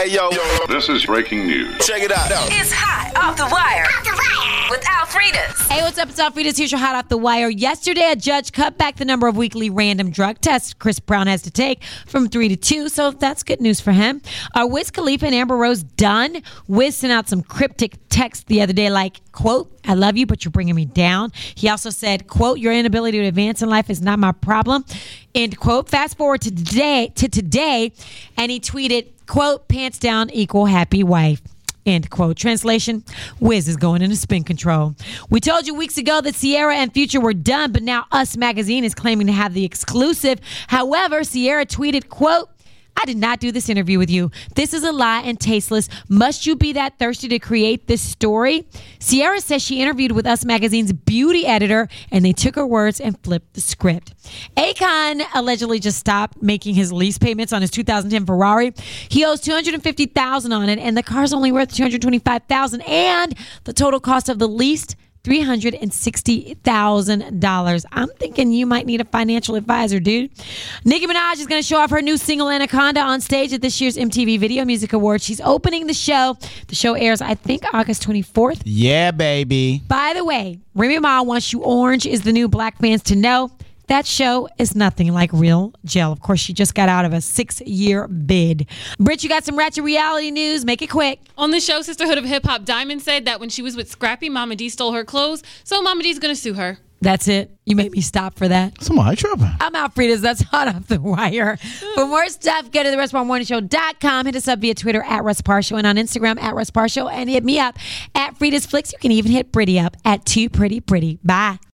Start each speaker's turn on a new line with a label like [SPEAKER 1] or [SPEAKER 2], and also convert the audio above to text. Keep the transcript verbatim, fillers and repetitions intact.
[SPEAKER 1] Hey, yo.
[SPEAKER 2] This is breaking news.
[SPEAKER 1] Check it out.
[SPEAKER 3] It's Hot Off the Wire. Off the Wire. With Alfredas.
[SPEAKER 4] Hey, what's up? It's Alfredas. Here's your Hot Off the Wire. Yesterday, a judge cut back the number of weekly random drug tests Chris Brown has to take from three to two, so that's good news for him. Are Wiz Khalifa and Amber Rose done? Wiz sent out some cryptic text the other day like, quote, I love you, but you're bringing me down. He also said, quote, your inability to advance in life is not my problem, end quote. Fast forward to today, to today, and he tweeted, quote, pants down equal happy wife. End quote. Translation, Wiz is going into spin control. We told you weeks ago that Ciara and Future were done, but now Us Magazine is claiming to have the exclusive. However, Ciara tweeted, quote, I did not do this interview with you. This is a lie and tasteless. Must you be that thirsty to create this story? Ciara says she interviewed with Us Magazine's beauty editor, and they took her words and flipped the script. Akon allegedly just stopped making his lease payments on his two thousand ten Ferrari. He owes two hundred fifty thousand dollars on it, and the car's only worth two hundred twenty-five thousand dollars, and the total cost of the lease three hundred sixty thousand dollars. I'm thinking you might need a financial advisor, dude. Nicki Minaj is going to show off her new single Anaconda on stage at this year's M T V Video Music Awards. She's opening the show. The show airs, I think, August twenty-fourth.
[SPEAKER 5] Yeah, baby.
[SPEAKER 4] By the way, Remy Ma Wants You Orange is the new Black fans to know. That show is nothing like real jail. Of course, she just got out of a six-year bid. Britt, you got some ratchet reality news. Make it quick.
[SPEAKER 6] On the show, Sisterhood of Hip Hop, Diamond said that when she was with Scrappy, Mama D stole her clothes, so Mama D's going to sue her.
[SPEAKER 4] That's it. You made me stop for that.
[SPEAKER 5] Somebody trouble.
[SPEAKER 4] I'm Alfredas. That's Hot Off the Wire. For more stuff, go to the restaurant morning show dot com. Hit us up via Twitter at Russ Parr Show and on Instagram at Russ Parr Show. And hit me up at Frida's Flicks. You can even hit Britty up at Too Pretty Pretty. Bye.